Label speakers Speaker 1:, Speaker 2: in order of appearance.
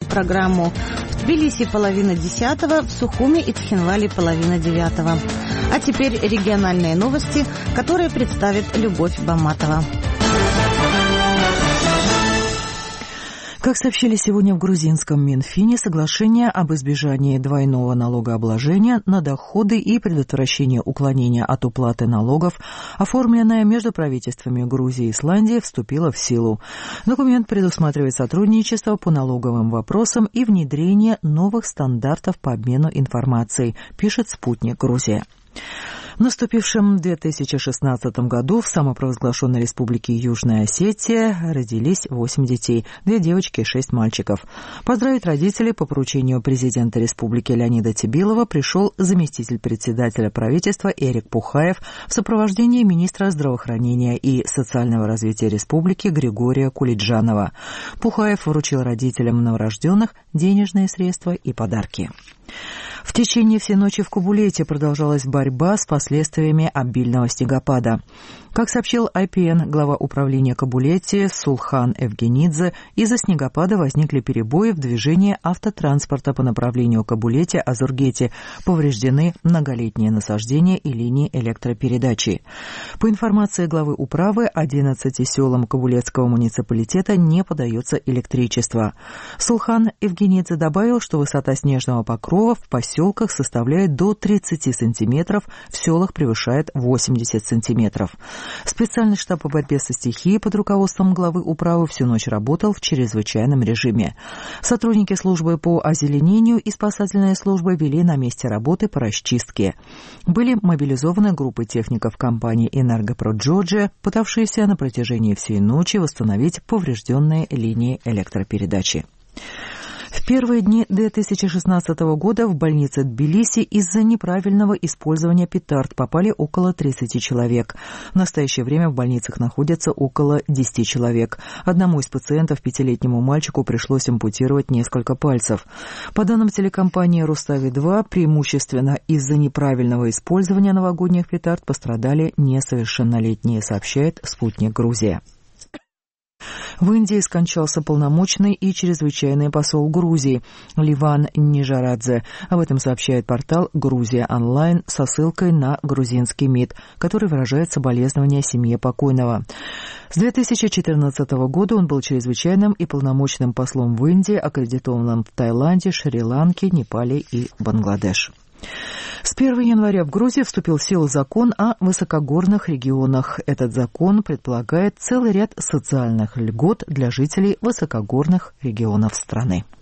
Speaker 1: программу. В Тбилиси 9:30, в Сухуми и Цхинвале 8:30. А теперь региональные новости, которые представит Любовь Баматова.
Speaker 2: Как сообщили сегодня в грузинском Минфине, соглашение об избежании двойного налогообложения на доходы и предотвращении уклонения от уплаты налогов, оформленное между правительствами Грузии и Исландии, вступило в силу. Документ предусматривает сотрудничество по налоговым вопросам и внедрение новых стандартов по обмену информацией, пишет «Спутник Грузия». В наступившем 2016 году в самопровозглашенной республике Южная Осетия родились 8 детей, 2 девочки и 6 мальчиков. Поздравить родителей по поручению президента республики Леонида Тибилова пришел заместитель председателя правительства Эрик Пухаев в сопровождении министра здравоохранения и социального развития республики Григория Кулиджанова. Пухаев вручил родителям новорожденных денежные средства и подарки. В течение всей ночи в Кабулете продолжалась борьба с последствиями обильного снегопада. Как сообщил IPN, глава управления Кабулете Сулхан Евгенидзе, из-за снегопада возникли перебои в движении автотранспорта по направлению Кабулете-Азургете, повреждены многолетние насаждения и линии электропередачи. По информации главы управы, 11 селам Кабулетского муниципалитета не подается электричество. Сулхан Евгенидзе добавил, что высота снежного покрова в поселках составляет до 30 сантиметров, в селах превышает 80 сантиметров. Специальный штаб по борьбе со стихией под руководством главы управы всю ночь работал в чрезвычайном режиме. Сотрудники службы по озеленению и спасательные службы вели на месте работы по расчистке. Были мобилизованы группы техников компании «Энергопрод Джорджия», пытавшиеся на протяжении всей ночи восстановить поврежденные линии электропередачи. В первые дни 2016 года в больнице Тбилиси из-за неправильного использования петард попали около 30 человек. В настоящее время в больницах находятся около 10 человек. Одному из пациентов, 5-летнему мальчику, пришлось ампутировать несколько пальцев. По данным телекомпании «Рустави-2», преимущественно из-за неправильного использования новогодних петард пострадали несовершеннолетние, сообщает «Спутник Грузия». В Индии скончался полномочный и чрезвычайный посол Грузии Ливан Нижарадзе. Об этом сообщает портал «Грузия онлайн» со ссылкой на грузинский МИД, который выражает соболезнования семье покойного. С 2014 года он был чрезвычайным и полномочным послом в Индии, аккредитованным в Таиланде, Шри-Ланке, Непале и Бангладеш. С 1 января в Грузии вступил в силу закон о высокогорных регионах. Этот закон предполагает целый ряд социальных льгот для жителей высокогорных регионов страны.